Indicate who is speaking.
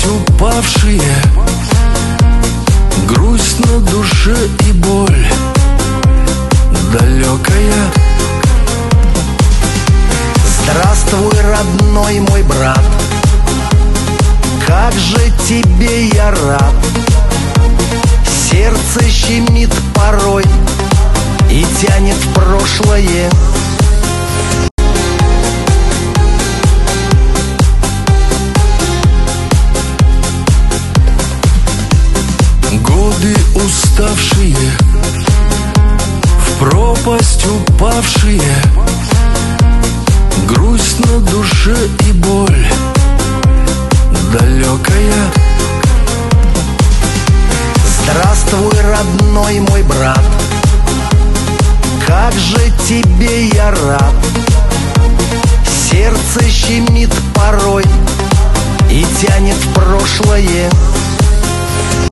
Speaker 1: пропасть упавшие, грусть на душе и боль далекая.
Speaker 2: Здравствуй, родной мой брат, как же тебе я рад. Сердце щемит порой и тянет в прошлое.
Speaker 1: Годы уставшие, в пропасть упавшие, грусть на душе и боль далекая.
Speaker 2: Здравствуй, родной мой брат, как же тебе я рад. Сердце щемит порой и тянет в прошлое.